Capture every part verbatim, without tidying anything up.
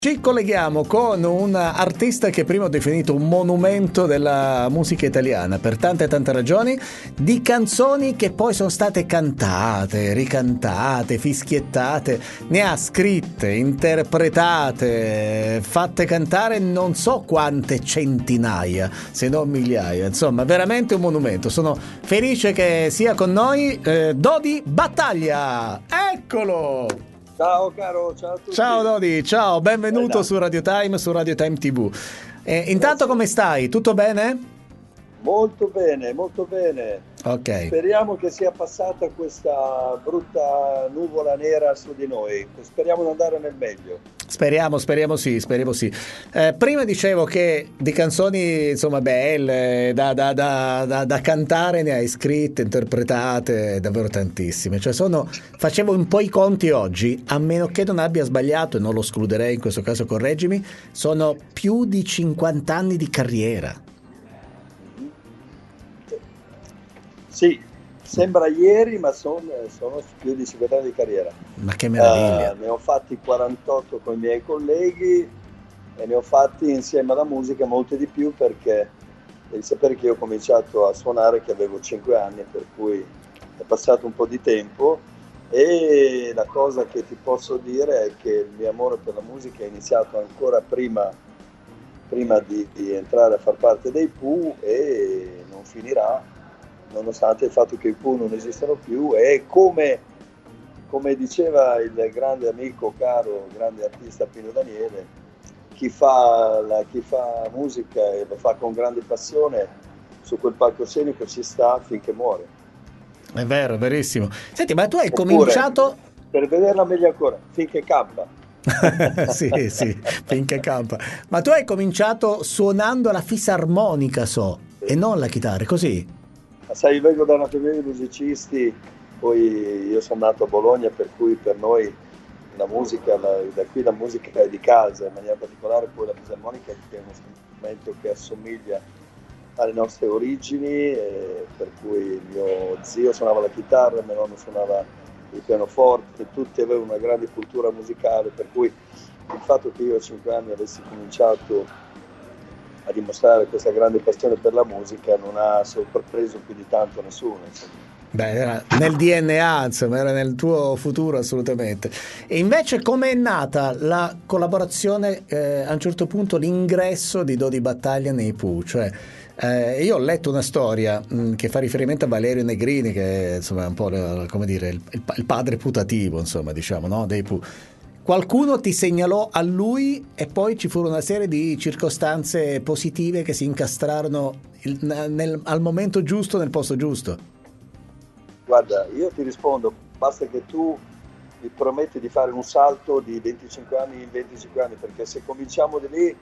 Ci colleghiamo con un artista che prima ho definito un monumento della musica italiana per tante tante ragioni, di canzoni che poi sono state cantate, ricantate, fischiettate, ne ha scritte, interpretate, fatte cantare non so quante centinaia, se non migliaia, insomma veramente un monumento. Sono felice che sia con noi eh, Dodi Battaglia, eccolo! Ciao caro, ciao a tutti. Ciao Dodi, ciao, benvenuto Bella. su Radio Time, su Radio Time tivù. Eh, intanto come stai? Tutto bene? Molto bene, molto bene. Ok. Speriamo che sia passata questa brutta nuvola nera su di noi. Speriamo di andare nel meglio. Speriamo, speriamo sì, speriamo sì. Eh, prima dicevo che di canzoni insomma belle, da, da, da, da, da cantare ne hai scritte, interpretate, davvero tantissime. Cioè sono, facevo un po' i conti oggi, a meno che non abbia sbagliato, e non lo escluderei in questo caso, correggimi, sono più di cinquanta anni di carriera. Sì, sembra ieri, ma son, sono più di cinquanta anni di carriera. Ma che meraviglia. Uh, ne ho fatti quarantotto con i miei colleghi e ne ho fatti insieme alla musica molti di più, perché devi sapere che io ho cominciato a suonare che avevo cinque anni, per cui è passato un po' di tempo, e la cosa che ti posso dire è che il mio amore per la musica è iniziato ancora prima, prima di, di entrare a far parte dei Pooh, e non finirà, nonostante il fatto che i Pooh non esistono più. E come, come diceva il grande amico, caro, grande artista Pino Daniele, chi fa, la, chi fa musica e lo fa con grande passione, su quel palcoscenico ci sta finché muore. È vero, è verissimo. Senti, ma tu hai Oppure, cominciato... per vederla meglio ancora, finché campa. sì, sì, finché campa. Ma tu hai cominciato suonando la fisarmonica, so, Sì. E non la chitarra, così? Sai, vengo da una famiglia di musicisti, poi io sono nato a Bologna, per cui per noi la musica, la, da qui la musica è di casa, in maniera particolare poi la fisarmonica, che è uno strumento che assomiglia alle nostre origini, e per cui mio zio suonava la chitarra, mio nonno suonava il pianoforte, tutti avevano una grande cultura musicale, per cui il fatto che io a cinque anni avessi cominciato a dimostrare questa grande passione per la musica non ha sorpreso più di tanto nessuno, insomma. Beh, era nel D N A, insomma, era nel tuo futuro assolutamente. E invece come è nata la collaborazione, eh, a un certo punto l'ingresso di Dodi Battaglia nei Pooh? Cioè, eh, io ho letto una storia mh, che fa riferimento a Valerio Negrini, che è, insomma, un po' come dire il, il, il padre putativo, insomma, diciamo, no? Dei Pooh. Qualcuno ti segnalò a lui e poi ci furono una serie di circostanze positive che si incastrarono il, nel, al momento giusto, nel posto giusto. Guarda, io ti rispondo, basta che tu mi prometti di fare un salto di venticinque anni in venticinque anni, perché se cominciamo di lì...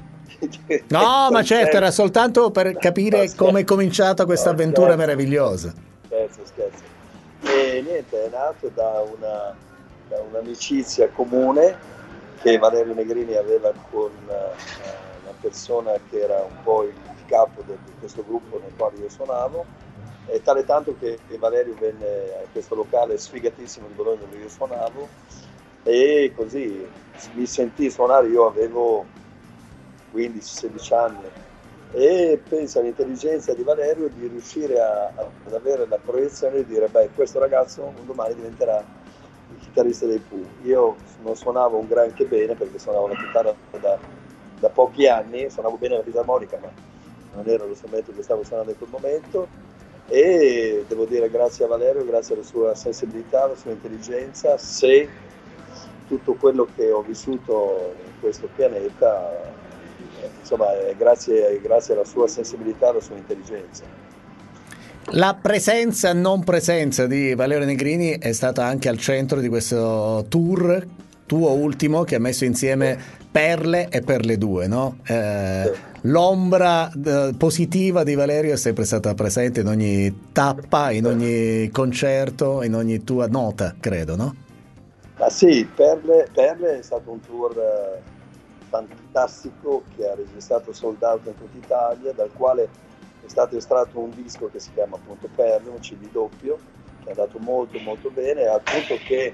No, ma certo, era soltanto per capire no, come è cominciata questa no, avventura scherzo, meravigliosa. Scherzo, scherzo. E niente, è nato da una... da un'amicizia comune che Valerio Negrini aveva con uh, una persona che era un po' il capo di questo gruppo nel quale io suonavo, e tale tanto che Valerio venne a questo locale sfigatissimo di Bologna dove io suonavo, e così mi sentì suonare. Io avevo quindici sedici anni, e penso all'intelligenza di Valerio di riuscire a, a, ad avere la proiezione di dire: beh, questo ragazzo un domani diventerà il chitarrista dei Pooh. Io non suonavo un granché bene, perché suonavo la chitarra da, da pochi anni, suonavo bene la fisarmonica, ma non era lo strumento che stavo suonando in quel momento, e devo dire grazie a Valerio, grazie alla sua sensibilità, alla sua intelligenza, se tutto quello che ho vissuto in questo pianeta, insomma, è grazie, è grazie alla sua sensibilità, alla sua intelligenza. La presenza non presenza di Valerio Negrini è stata anche al centro di questo tour tuo ultimo, che ha messo insieme Perle e Perle due, no? Eh, Sì. L'ombra eh, positiva di Valerio è sempre stata presente in ogni tappa, in ogni concerto, in ogni tua nota, credo, no? Ma sì, Perle, Perle è stato un tour eh, fantastico, che ha registrato sold out in tutta Italia, dal quale è stato estratto un disco che si chiama appunto Perle, un C D doppio, che è andato molto molto bene, al punto che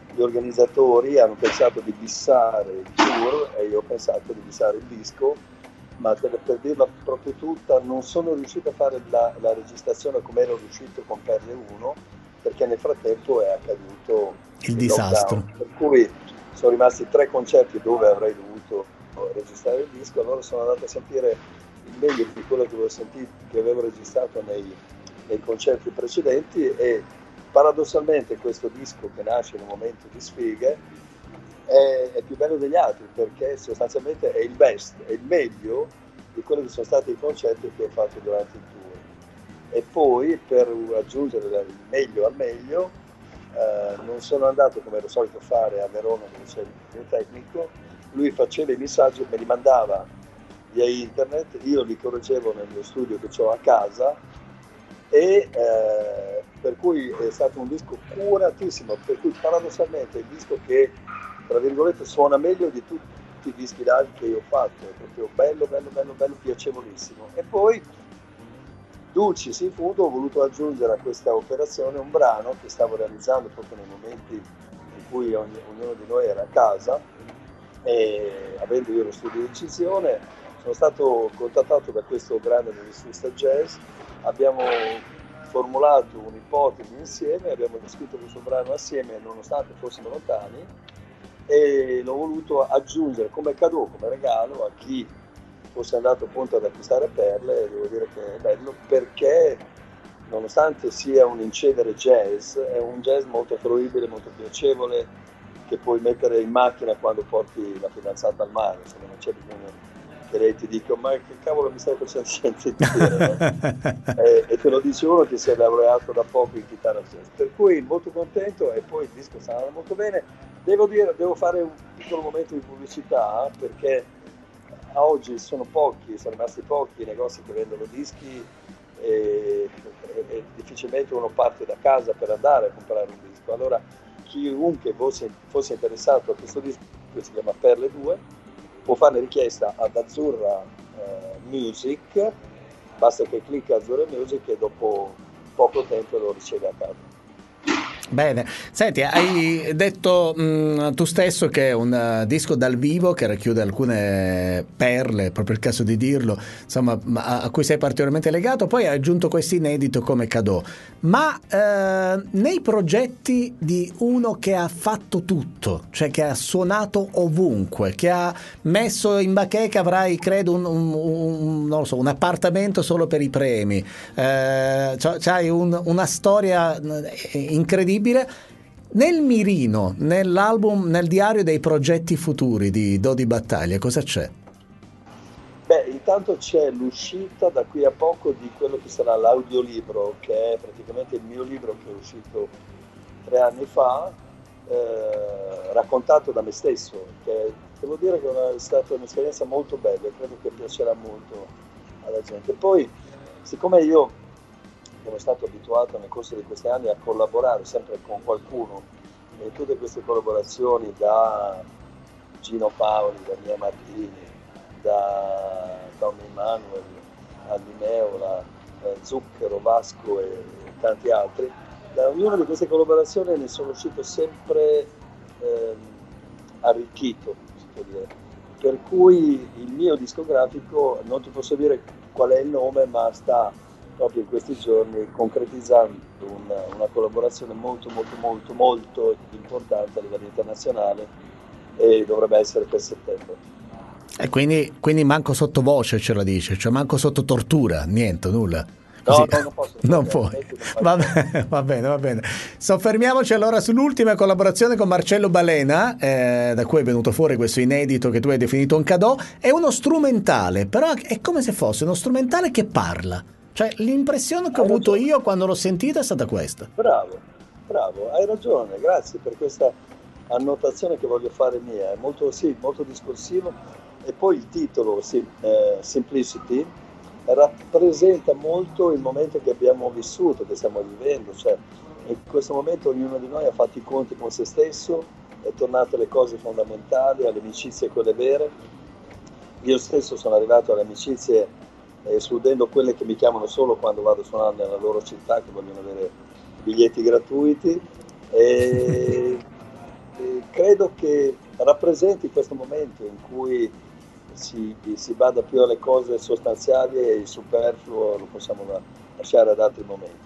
gli organizzatori hanno pensato di bissare il tour e io ho pensato di bissare il disco, ma per, per dirla proprio tutta non sono riuscito a fare la, la registrazione come ero riuscito con Perle uno, perché nel frattempo è accaduto il, il disastro, lockdown, per cui sono rimasti tre concerti dove avrei dovuto registrare il disco. Allora sono andato a sentire il meglio di quello che avevo sentito, che avevo registrato nei, nei concerti precedenti, e paradossalmente questo disco, che nasce in un momento di sfighe, è, è più bello degli altri, perché sostanzialmente è il best, è il meglio di quelli che sono stati i concerti che ho fatto durante il tour. E poi, per aggiungere il meglio al meglio, eh, non sono andato come ero solito fare a Verona, dove c'è il mio tecnico. Lui faceva i messaggi, me li mandava via internet, io li correggevo nel mio studio che ho a casa, e eh, per cui è stato un disco curatissimo, per cui paradossalmente è il disco che, tra virgolette, suona meglio di tutti i dischi live che io ho fatto, è proprio bello, bello, bello, bello, piacevolissimo. E poi, dulcis in fondo, ho voluto aggiungere a questa operazione un brano che stavo realizzando proprio nei momenti in cui ogni, ognuno di noi era a casa, e avendo io lo studio di incisione sono stato contattato da questo grande musicista jazz, abbiamo formulato un'ipotesi insieme, abbiamo scritto questo brano assieme nonostante fossimo lontani, e l'ho voluto aggiungere come cadeau, come regalo a chi fosse andato appunto ad acquistare Perle. Devo dire che è bello perché, nonostante sia un incedere jazz, è un jazz molto fruibile, molto piacevole, che puoi mettere in macchina quando porti la fidanzata al mare, insomma non c'è bisogno che lei ti dica ma che cavolo mi stai facendo sentire, no? e, e te lo dice uno che si è laureato da poco in chitarra jazz, per cui molto contento. E poi il disco sta andando molto bene. Devo dire, devo fare un piccolo momento di pubblicità, perché a oggi sono pochi, sono rimasti pochi i negozi che vendono dischi, e, e, e difficilmente uno parte da casa per andare a comprare un disco. Allora chiunque fosse, fosse interessato a questo disco, che si chiama Perle due, può fare richiesta ad Azzurra eh, Music, basta che clicca Azzurra Music e dopo poco tempo lo riceve a casa. Bene, senti, hai detto mh, tu stesso che è un uh, disco dal vivo che racchiude alcune perle, proprio il caso di dirlo, insomma, a, a cui sei particolarmente legato. Poi hai aggiunto questo inedito come cadeau, ma eh, nei progetti di uno che ha fatto tutto, cioè che ha suonato ovunque, che ha messo in bacheca, avrai credo un, un, un, non lo so, un appartamento solo per i premi, eh, c'hai un, una storia incredibile. Nel mirino, nell'album, nel diario dei progetti futuri di Do Di Battaglia, cosa c'è? Beh, intanto c'è l'uscita da qui a poco di quello che sarà l'audiolibro, che è praticamente il mio libro che è uscito tre anni fa, eh, raccontato da me stesso, che devo dire che è stata un'esperienza molto bella e credo che piacerà molto alla gente. Poi, siccome io sono stato abituato nel corso di questi anni a collaborare sempre con qualcuno, e tutte queste collaborazioni, da Gino Paoli, da Mia Martini, da Tommy Emanuel, Aldi Meola, eh, Zucchero, Vasco e, e tanti altri, da ognuna di queste collaborazioni ne sono uscito sempre eh, arricchito, si può dire. Per cui il mio discografico, non ti posso dire qual è il nome, ma sta proprio in questi giorni concretizzando una, una collaborazione molto molto molto molto importante a livello internazionale, e dovrebbe essere per settembre. E quindi, quindi manco sottovoce ce la dice, cioè manco sotto tortura, niente, nulla. Così. No, no, non posso. Non puoi. Va bene, va bene, va bene. Soffermiamoci allora sull'ultima collaborazione con Marcello Balena, eh, da cui è venuto fuori questo inedito che tu hai definito un cadeau. È uno strumentale, però è come se fosse uno strumentale che parla. Cioè, l'impressione che ho avuto io quando l'ho sentita è stata questa. Bravo, bravo, hai ragione, grazie per questa annotazione che voglio fare mia. È molto, sì, molto discorsivo. E poi il titolo, sì, eh, Simplicity, rappresenta molto il momento che abbiamo vissuto, che stiamo vivendo. Cioè, in questo momento ognuno di noi ha fatto i conti con se stesso, è tornato alle cose fondamentali, alle amicizie quelle vere. Io stesso sono arrivato alle amicizie escludendo quelle che mi chiamano solo quando vado a suonare nella loro città, che vogliono avere biglietti gratuiti, e credo che rappresenti questo momento in cui si, si bada più alle cose sostanziali e il superfluo lo possiamo lasciare ad altri momenti.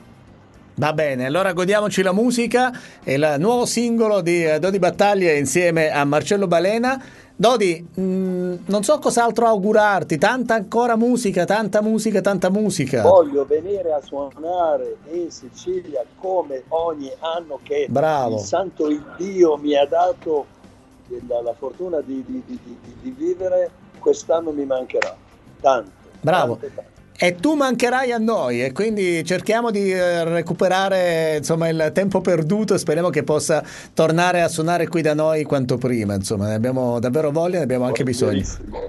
Va bene, allora godiamoci la musica e il nuovo singolo di Dodi Battaglia insieme a Marcello Balena. Dodi, mh, non so cos'altro augurarti, tanta ancora musica, tanta musica, tanta musica. Voglio venire a suonare in Sicilia come ogni anno che Bravo. il santo Dio mi ha dato la, la fortuna di, di, di, di, di vivere. Quest'anno mi mancherà tanto. Bravo. Tante, tante. E tu mancherai a noi e quindi cerchiamo di recuperare insomma il tempo perduto e speriamo che possa tornare a suonare qui da noi quanto prima, insomma ne abbiamo davvero voglia, ne abbiamo anche bisogno.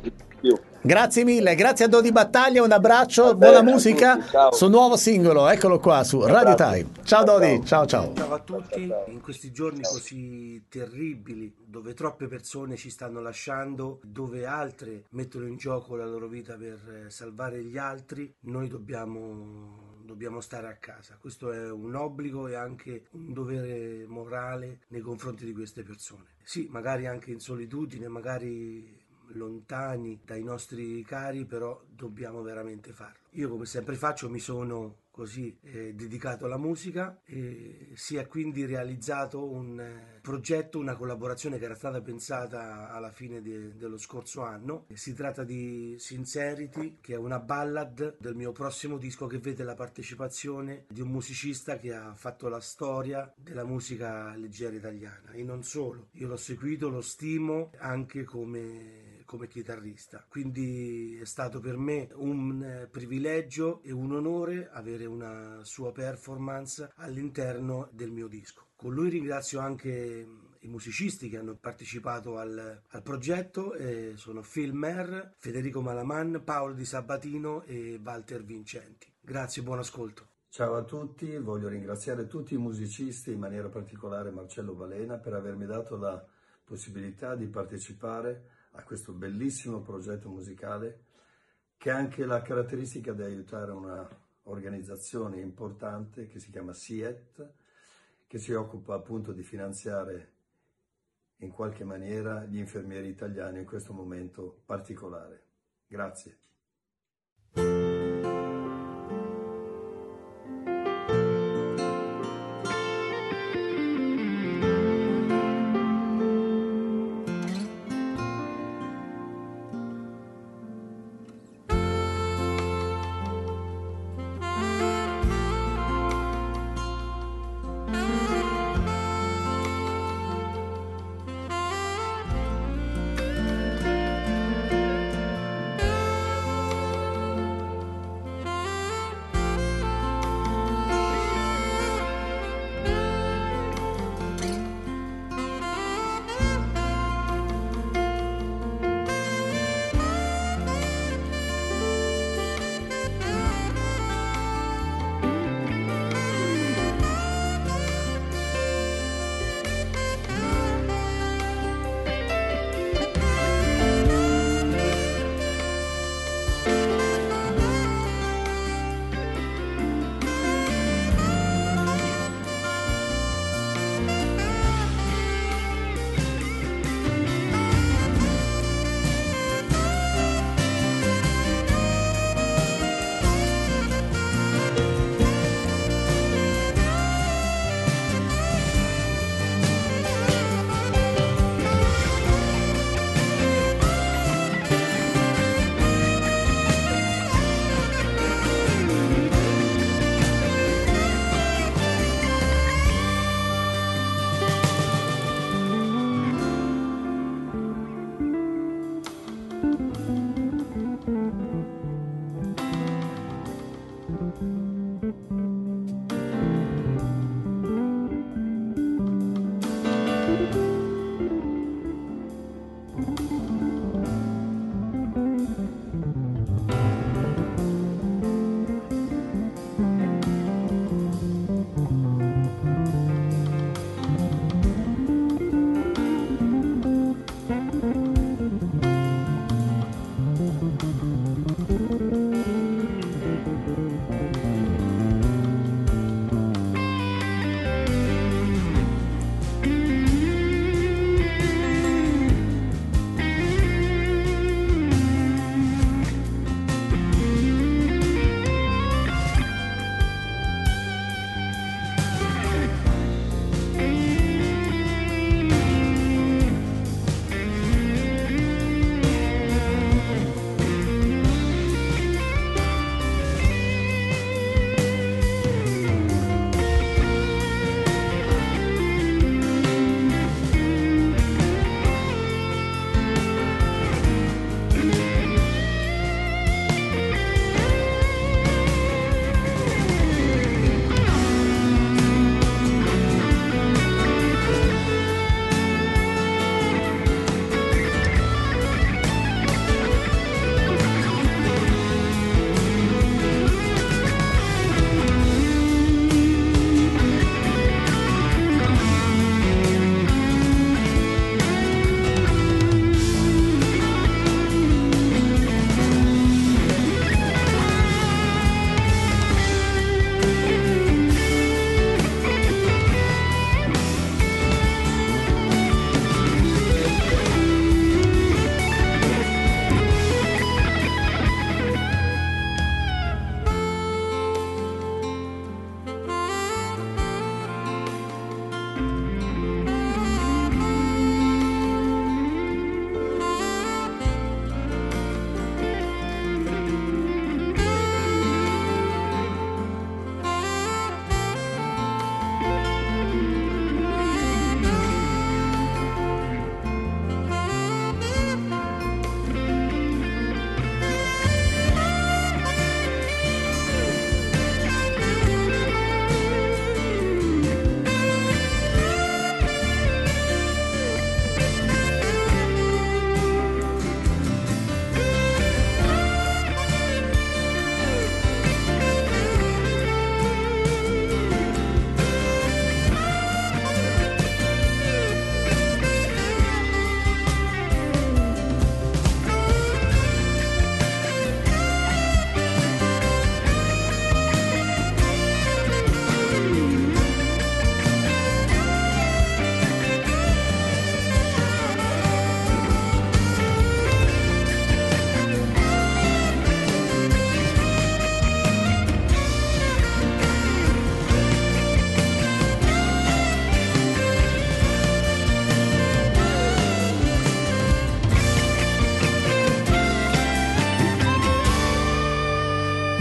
Grazie mille, grazie a Dodi Battaglia, un abbraccio, buona musica sul nuovo singolo, eccolo qua su Radio Time. Ciao Dodi, ciao ciao. Ciao a tutti, in questi giorni così terribili dove troppe persone ci stanno lasciando, dove altre mettono in gioco la loro vita per salvare gli altri, noi dobbiamo, dobbiamo stare a casa. Questo è un obbligo e anche un dovere morale nei confronti di queste persone. Sì, magari anche in solitudine, magari lontani dai nostri cari, però dobbiamo veramente farlo. Io come sempre faccio mi sono così eh, dedicato alla musica e si è quindi realizzato un eh, progetto, una collaborazione che era stata pensata alla fine de- dello scorso anno. Si tratta di Sincerity, che è una ballad del mio prossimo disco che vede la partecipazione di un musicista che ha fatto la storia della musica leggera italiana e non solo. Io l'ho seguito, lo stimo anche come come chitarrista, quindi è stato per me un eh, privilegio e un onore avere una sua performance all'interno del mio disco. Con lui ringrazio anche i musicisti che hanno partecipato al, al progetto, eh, sono Phil Mer, Federico Malaman, Paolo Di Sabatino e Walter Vincenti. Grazie, buon ascolto. Ciao a tutti, voglio ringraziare tutti i musicisti, in maniera particolare Marcello Balena, per avermi dato la possibilità di partecipare a questo bellissimo progetto musicale che ha anche la caratteristica di aiutare una organizzazione importante che si chiama S I E T, che si occupa appunto di finanziare in qualche maniera gli infermieri italiani in questo momento particolare. Grazie.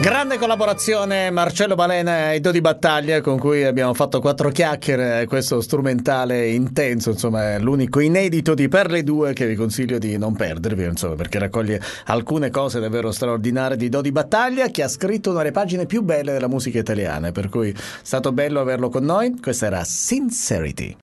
Grande collaborazione Marcello Balena e Dodi Battaglia, con cui abbiamo fatto quattro chiacchiere, questo strumentale intenso, insomma è l'unico inedito di Per le Due che vi consiglio di non perdervi, insomma, perché raccoglie alcune cose davvero straordinarie di Dodi Battaglia, che ha scritto una delle pagine più belle della musica italiana, per cui è stato bello averlo con noi. Questa era Sincerity.